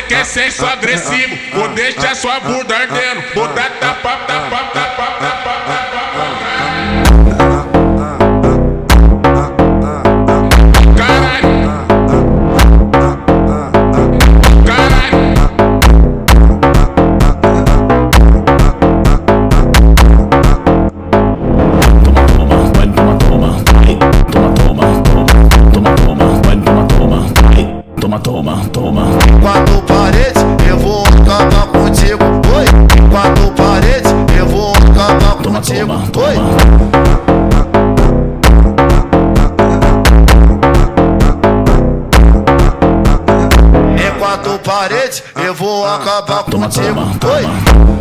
quer sexo agressivo, vou deixar sua bunda ardendo. Vou dar tapa, tapa, tapa, tapa, tapa. Caralho. Caralho. Toma. Quatro paredes, eu vou acabar contigo. Oi. Quatro paredes, eu vou acabar contigo. Oi. Em quatro paredes, eu vou acabar contigo. Oi.